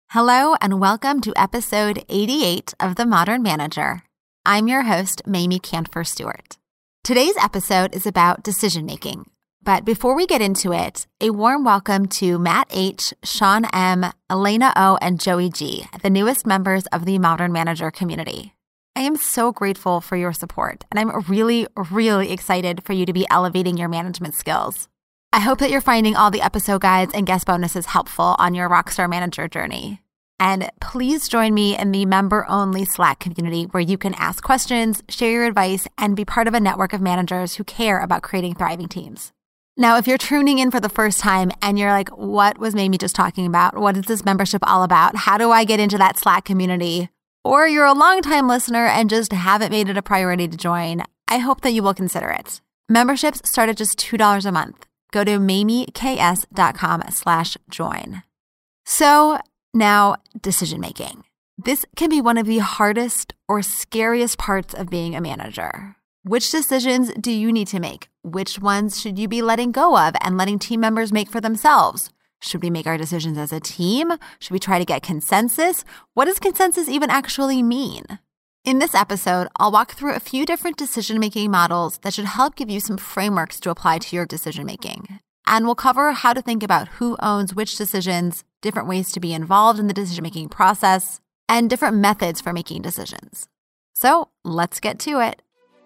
Hello and welcome to episode 88 of The Modern Manager. I'm your host, Mamie Kanfer Stewart. Today's episode is about decision-making. But before we get into it, a warm welcome to Matt H., Sean M., Elena O., and Joey G., the newest members of the Modern Manager community. I am so grateful for your support, and I'm really excited for you to be elevating your management skills. I hope that you're finding all the episode guides and guest bonuses helpful on your Rockstar Manager journey. And please join me in the member-only Slack community where you can ask questions, share your advice, and be part of a network of managers who care about creating thriving teams. Now, if you're tuning in for the first time and you're like, what was Mamie just talking about? What is this membership all about? How do I get into that Slack community? Or you're a longtime listener and just haven't made it a priority to join, I hope that you will consider it. Memberships start at just $2 a month. Go to mamieks.com/join. So now, decision-making. This can be one of the hardest or scariest parts of being a manager. Which decisions do you need to make? Which ones should you be letting go of and letting team members make for themselves? Should we make our decisions as a team? Should we try to get consensus? What does consensus even actually mean? In this episode, I'll walk through a few different decision-making models that should help give you some frameworks to apply to your decision-making. And we'll cover how to think about who owns which decisions, different ways to be involved in the decision-making process, and different methods for making decisions. So let's get to it.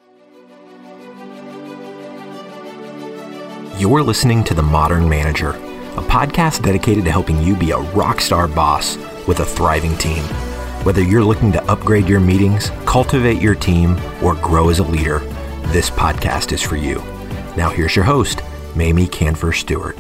You're listening to The Modern Manager, a podcast dedicated to helping you be a rockstar boss with a thriving team. Whether you're looking to upgrade your meetings, cultivate your team, or grow as a leader, this podcast is for you. Now here's your host, Mamie Kanfer Stewart.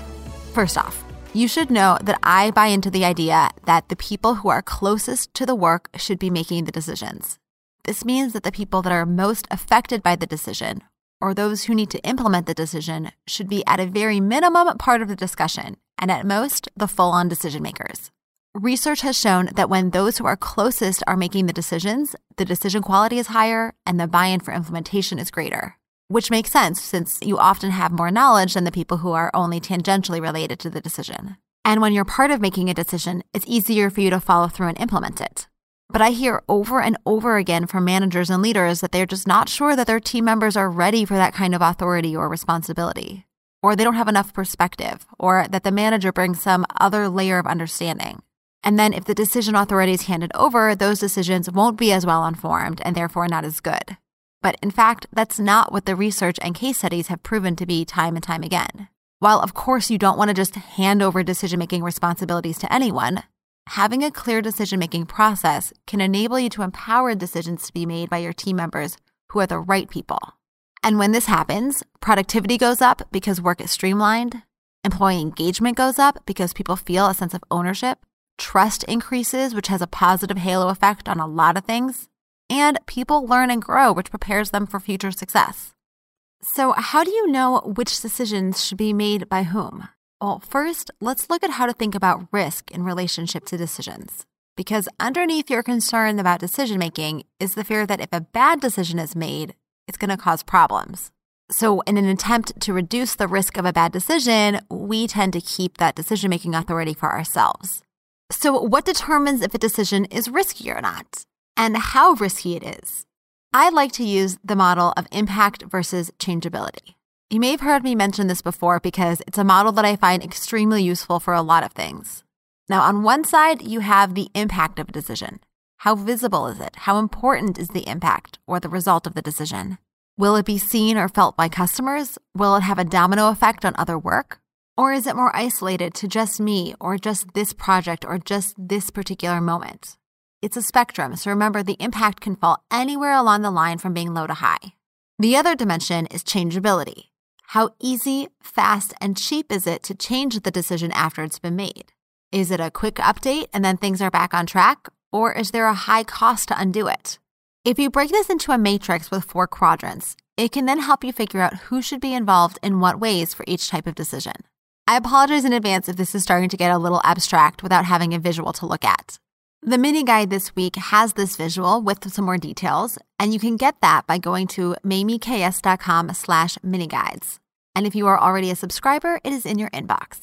First off, you should know that I buy into the idea that the people who are closest to the work should be making the decisions. This means that the people that are most affected by the decision, or those who need to implement the decision, should be at a very minimum part of the discussion, and at most, the full-on decision makers. Research has shown that when those who are closest are making the decisions, the decision quality is higher and the buy-in for implementation is greater, which makes sense since you often have more knowledge than the people who are only tangentially related to the decision. And when you're part of making a decision, it's easier for you to follow through and implement it. But I hear over and over again from managers and leaders that they're just not sure that their team members are ready for that kind of authority or responsibility, or they don't have enough perspective, or that the manager brings some other layer of understanding. And then if the decision authority is handed over, those decisions won't be as well informed and therefore not as good. But in fact, that's not what the research and case studies have proven to be time and time again. While of course you don't want to just hand over decision-making responsibilities to anyone, having a clear decision-making process can enable you to empower decisions to be made by your team members who are the right people. And when this happens, productivity goes up because work is streamlined, employee engagement goes up because people feel a sense of ownership, trust increases, which has a positive halo effect on a lot of things, and people learn and grow, which prepares them for future success. So how do you know which decisions should be made by whom? Well, first, let's look at how to think about risk in relationship to decisions. Because underneath your concern about decision-making is the fear that if a bad decision is made, it's going to cause problems. So in an attempt to reduce the risk of a bad decision, we tend to keep that decision-making authority for ourselves. So what determines if a decision is risky or not, and how risky it is? I like to use the model of impact versus changeability. You may have heard me mention this before because it's a model that I find extremely useful for a lot of things. Now, on one side, you have the impact of a decision. How visible is it? How important is the impact or the result of the decision? Will it be seen or felt by customers? Will it have a domino effect on other work? Or is it more isolated to just me or just this project or just this particular moment? It's a spectrum, so remember the impact can fall anywhere along the line from being low to high. The other dimension is changeability. How easy, fast, and cheap is it to change the decision after it's been made? Is it a quick update and then things are back on track? Or is there a high cost to undo it? If you break this into a matrix with 4 quadrants, it can then help you figure out who should be involved in what ways for each type of decision. I apologize in advance if this is starting to get a little abstract without having a visual to look at. The mini guide this week has this visual with some more details, and you can get that by going to mamieks.com/miniguides. And if you are already a subscriber, it is in your inbox.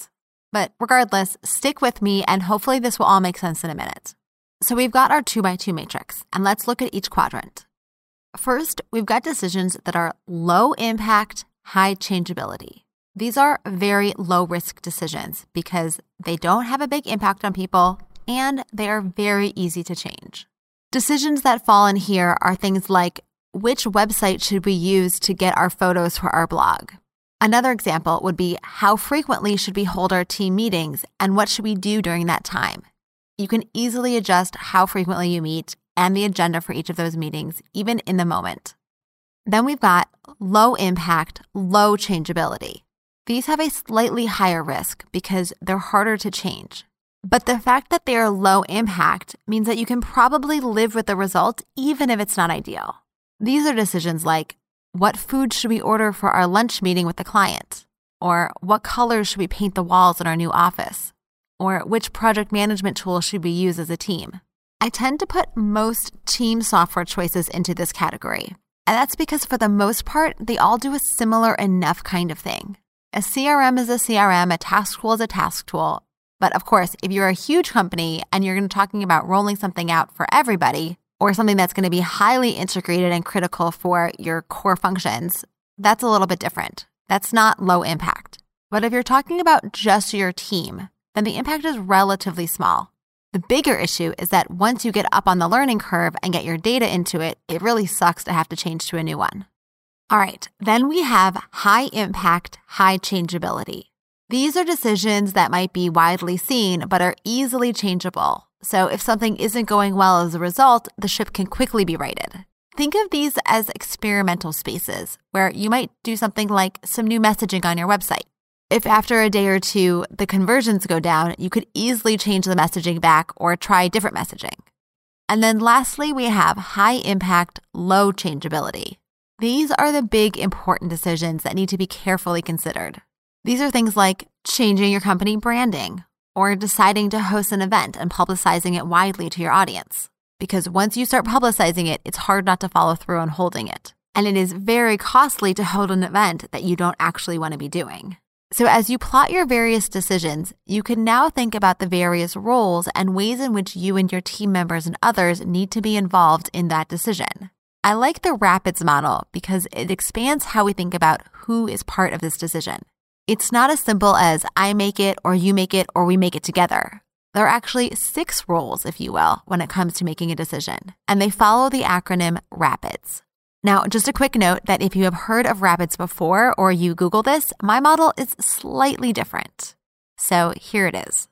But regardless, stick with me and hopefully this will all make sense in a minute. So we've got our 2x2 matrix, and let's look at each quadrant. First, we've got decisions that are low impact, high changeability. These are very low risk decisions because they don't have a big impact on people and they are very easy to change. Decisions that fall in here are things like, which website should we use to get our photos for our blog? Another example would be, how frequently should we hold our team meetings and what should we do during that time? You can easily adjust how frequently you meet and the agenda for each of those meetings, even in the moment. Then we've got low impact, low changeability. These have a slightly higher risk because they're harder to change. But the fact that they are low impact means that you can probably live with the result even if it's not ideal. These are decisions like, what food should we order for our lunch meeting with the client? Or what colors should we paint the walls in our new office? Or which project management tool should we use as a team? I tend to put most team software choices into this category. And that's because for the most part, they all do a similar enough kind of thing. A CRM is a CRM, a task tool is a task tool. But of course, if you're a huge company and you're going to be talking about rolling something out for everybody, or something that's going to be highly integrated and critical for your core functions, that's a little bit different. That's not low impact. But if you're talking about just your team, then the impact is relatively small. The bigger issue is that once you get up on the learning curve and get your data into it, it really sucks to have to change to a new one. All right, then we have high impact, high changeability. These are decisions that might be widely seen, but are easily changeable. So if something isn't going well as a result, the ship can quickly be righted. Think of these as experimental spaces where you might do something like some new messaging on your website. If after a day or two, the conversions go down, you could easily change the messaging back or try different messaging. And then lastly, we have high impact, low changeability. These are the big important decisions that need to be carefully considered. These are things like changing your company branding or deciding to host an event and publicizing it widely to your audience. Because once you start publicizing it, it's hard not to follow through on holding it. And it is very costly to hold an event that you don't actually want to be doing. So as you plot your various decisions, you can now think about the various roles and ways in which you and your team members and others need to be involved in that decision. I like the RAPIDS model because it expands how we think about who is part of this decision. It's not as simple as I make it or you make it or we make it together. There are actually 6 roles, if you will, when it comes to making a decision, and they follow the acronym RAPIDS. Now, just a quick note that if you have heard of RAPIDS before or you Google this, my model is slightly different. So here it is.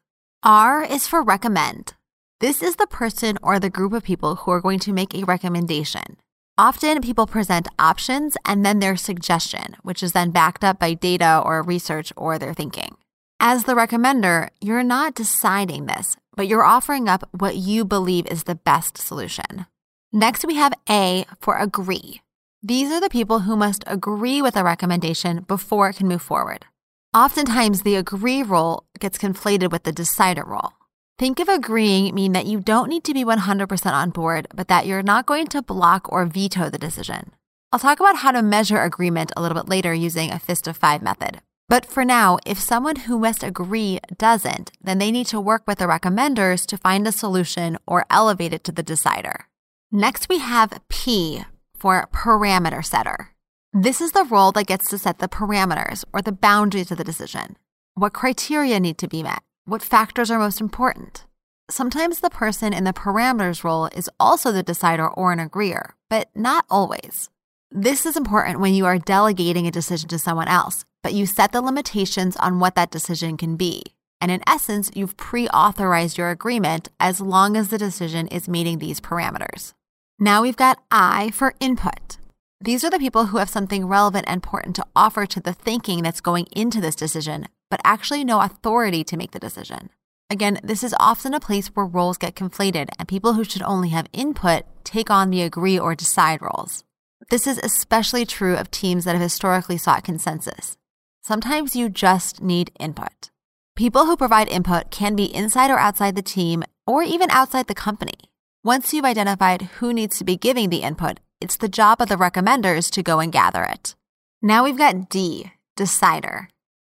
R is for recommend. This is the person or the group of people who are going to make a recommendation. Often people present options and then their suggestion, which is then backed up by data or research or their thinking. As the recommender, you're not deciding this, but you're offering up what you believe is the best solution. Next, we have A for agree. These are the people who must agree with a recommendation before it can move forward. Oftentimes, the agree role gets conflated with the decider role. Think of agreeing mean that you don't need to be 100% on board, but that you're not going to block or veto the decision. I'll talk about how to measure agreement a little bit later using a fist of 5 method. But for now, if someone who must agree doesn't, then they need to work with the recommenders to find a solution or elevate it to the decider. Next, we have P for parameter setter. This is the role that gets to set the parameters or the boundaries of the decision. What criteria need to be met? What factors are most important? Sometimes the person in the parameters role is also the decider or an agreeer, but not always. This is important when you are delegating a decision to someone else, but you set the limitations on what that decision can be. And in essence, you've pre-authorized your agreement as long as the decision is meeting these parameters. Now we've got I for input. These are the people who have something relevant and important to offer to the thinking that's going into this decision, but actually no authority to make the decision. Again, this is often a place where roles get conflated and people who should only have input take on the agree or decide roles. This is especially true of teams that have historically sought consensus. Sometimes you just need input. People who provide input can be inside or outside the team or even outside the company. Once you've identified who needs to be giving the input, it's the job of the recommenders to go and gather it. Now we've got D, decider.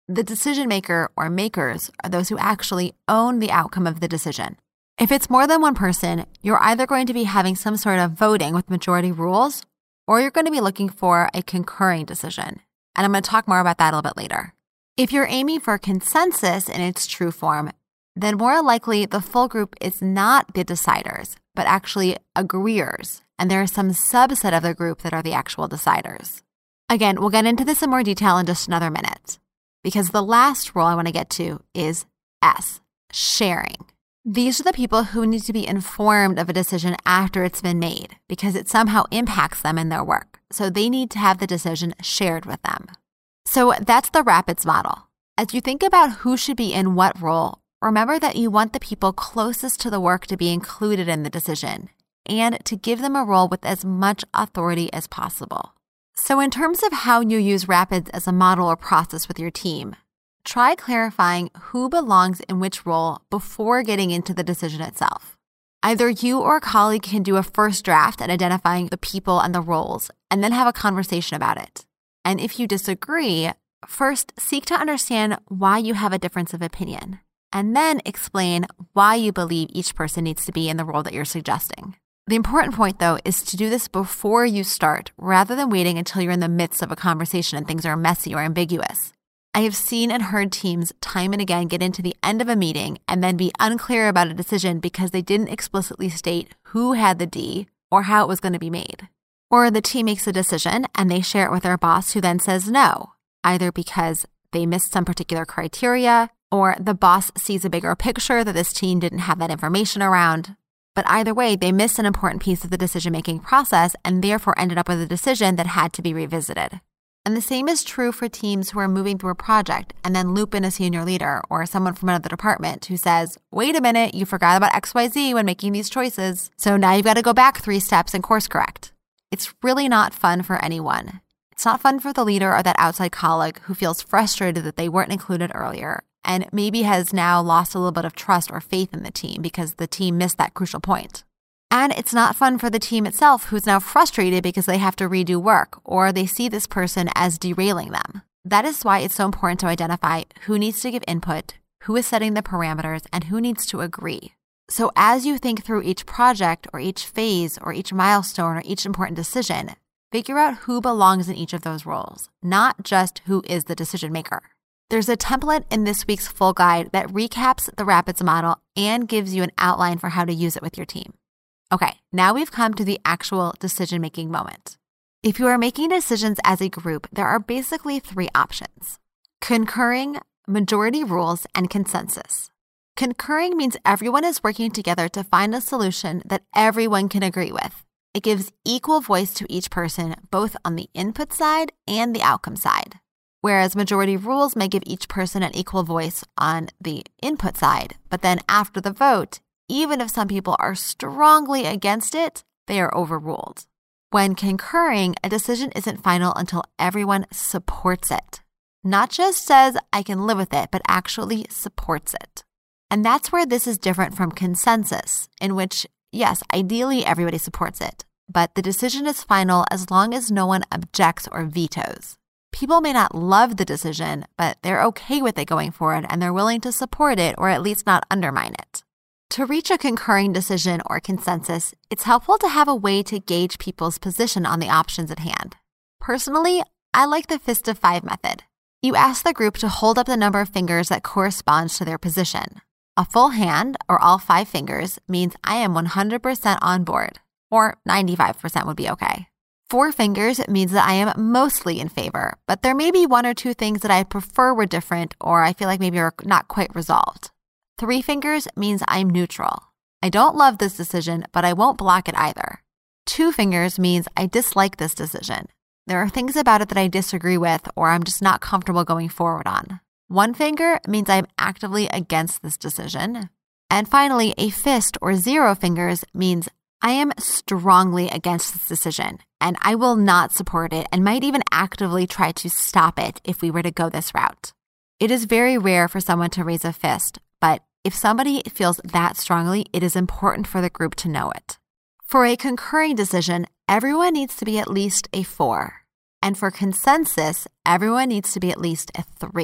The decision maker or makers are those who actually own the outcome of the decision. If it's more than one person, you're either going to be having some sort of voting with majority rules, or you're going to be looking for a concurring decision. And I'm going to talk more about that a little bit later. If you're aiming for consensus in its true form, then more likely the full group is not the deciders, but actually agreeers. And there is some subset of the group that are the actual deciders. Again, we'll get into this in more detail in just another minute, because the last rule I want to get to is S, sharing. These are the people who need to be informed of a decision after it's been made because it somehow impacts them in their work. So they need to have the decision shared with them. So that's the RAPIDS model. As you think about who should be in what role, remember that you want the people closest to the work to be included in the decision and to give them a role with as much authority as possible. So in terms of how you use RAPIDS as a model or process with your team, try clarifying who belongs in which role before getting into the decision itself. Either you or a colleague can do a first draft at identifying the people and the roles, and then have a conversation about it. And if you disagree, first seek to understand why you have a difference of opinion, and then explain why you believe each person needs to be in the role that you're suggesting. The important point, though, is to do this before you start, rather than waiting until you're in the midst of a conversation and things are messy or ambiguous. I have seen and heard teams time and again get into the end of a meeting and then be unclear about a decision because they didn't explicitly state who had the D or how it was going to be made. Or the team makes a decision and they share it with their boss, who then says no, either because they missed some particular criteria or the boss sees a bigger picture that this team didn't have that information around. But either way, they missed an important piece of the decision-making process and therefore ended up with a decision that had to be revisited. And the same is true for teams who are moving through a project and then loop in a senior leader or someone from another department who says, wait a minute, you forgot about XYZ when making these choices. So now you've got to go back 3 steps and course correct. It's really not fun for anyone. It's not fun for the leader or that outside colleague who feels frustrated that they weren't included earlier and maybe has now lost a little bit of trust or faith in the team because the team missed that crucial point. And it's not fun for the team itself, who's now frustrated because they have to redo work or they see this person as derailing them. That is why it's so important to identify who needs to give input, who is setting the parameters, and who needs to agree. So as you think through each project or each phase or each milestone or each important decision, figure out who belongs in each of those roles, not just who is the decision maker. There's a template in this week's full guide that recaps the RAPIDS model and gives you an outline for how to use it with your team. Okay, now we've come to the actual decision-making moment. If you are making decisions as a group, there are basically 3 options: concurring, majority rules, and consensus. Concurring means everyone is working together to find a solution that everyone can agree with. It gives equal voice to each person, both on the input side and the outcome side. Whereas majority rules may give each person an equal voice on the input side, but then after the vote, even if some people are strongly against it, they are overruled. When concurring, a decision isn't final until everyone supports it. Not just says, I can live with it, but actually supports it. And that's where this is different from consensus, in which, yes, ideally everybody supports it, but the decision is final as long as no one objects or vetoes. People may not love the decision, but they're okay with it going forward and they're willing to support it or at least not undermine it. To reach a concurring decision or consensus, it's helpful to have a way to gauge people's position on the options at hand. Personally, I like the fist of 5 method. You ask the group to hold up the number of fingers that corresponds to their position. A full hand, or all 5 fingers, means I am 100% on board, or 95% would be okay. 4 fingers means that I am mostly in favor, but there may be 1 or 2 things that I prefer were different or I feel like maybe are not quite resolved. 3 fingers means I'm neutral. I don't love this decision, but I won't block it either. 2 fingers means I dislike this decision. There are things about it that I disagree with or I'm just not comfortable going forward on. 1 finger means I'm actively against this decision. And finally, a fist or 0 fingers means I am strongly against this decision and I will not support it and might even actively try to stop it if we were to go this route. It is very rare for someone to raise a fist, but if somebody feels that strongly, it is important for the group to know it. For a concurring decision, everyone needs to be at least a 4. And for consensus, everyone needs to be at least a 3.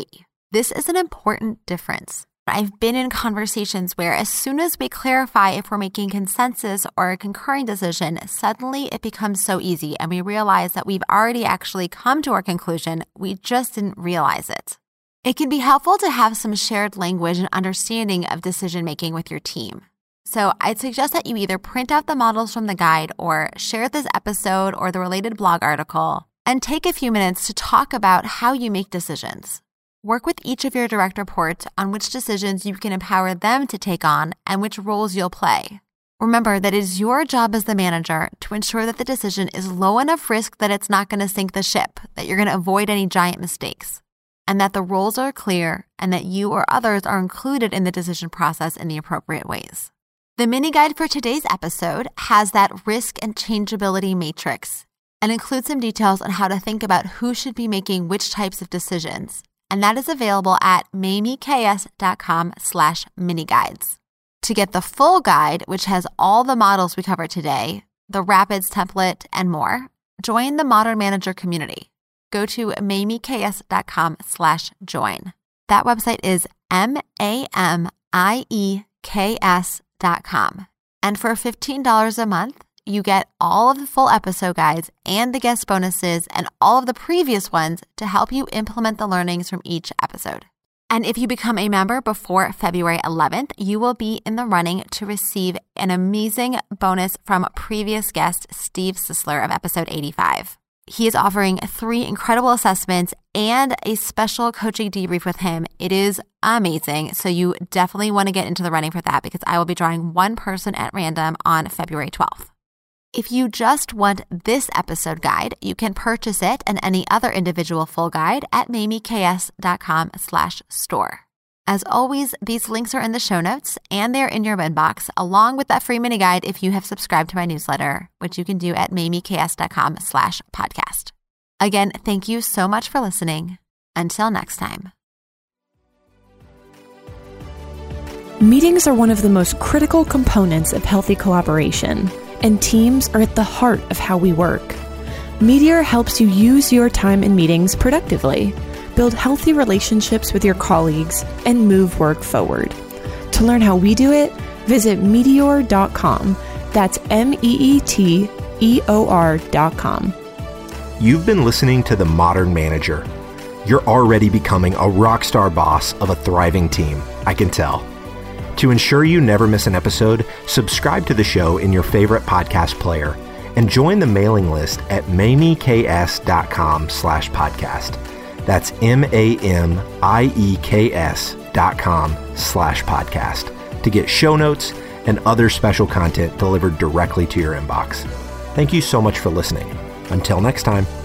This is an important difference. I've been in conversations where as soon as we clarify if we're making consensus or a concurring decision, suddenly it becomes so easy and we realize that we've already actually come to our conclusion. We just didn't realize it. It can be helpful to have some shared language and understanding of decision-making with your team. So I'd suggest that you either print out the models from the guide or share this episode or the related blog article and take a few minutes to talk about how you make decisions. Work with each of your direct reports on which decisions you can empower them to take on and which roles you'll play. Remember that it is your job as the manager to ensure that the decision is low enough risk that it's not going to sink the ship, that you're going to avoid any giant mistakes, and that the roles are clear and that you or others are included in the decision process in the appropriate ways. The mini guide for today's episode has that risk and changeability matrix and includes some details on how to think about who should be making which types of decisions. And that is available at mamieks.com/miniguides. To get the full guide, which has all the models we covered today, the Rapids template, and more, join the Modern Manager community. Go to mamieks.com/join. That website is MAMIEKS.com. And for $15 a month, you get all of the full episode guides and the guest bonuses and all of the previous ones to help you implement the learnings from each episode. And if you become a member before February 11th, you will be in the running to receive an amazing bonus from previous guest Steve Sisler of episode 85. He is offering 3 incredible assessments and a special coaching debrief with him. It is amazing. So you definitely want to get into the running for that because I will be drawing one person at random on February 12th. If you just want this episode guide, you can purchase it and any other individual full guide at mamieks.com/store. As always, these links are in the show notes and they're in your inbox, along with that free mini guide if you have subscribed to my newsletter, which you can do at mamieks.com/podcast. Again, thank you so much for listening. Until next time. Meetings are one of the most critical components of healthy collaboration, and teams are at the heart of how we work. Meteor helps you use your time in meetings productively, build healthy relationships with your colleagues, and move work forward. To learn how we do it, visit meteor.com. That's MEETEOR.com. You've been listening to The Modern Manager. You're already becoming a rockstar boss of a thriving team, I can tell. To ensure you never miss an episode, subscribe to the show in your favorite podcast player and join the mailing list at mamieks.com/podcast. That's MAMIEKS.com/podcast to get show notes and other special content delivered directly to your inbox. Thank you so much for listening. Until next time.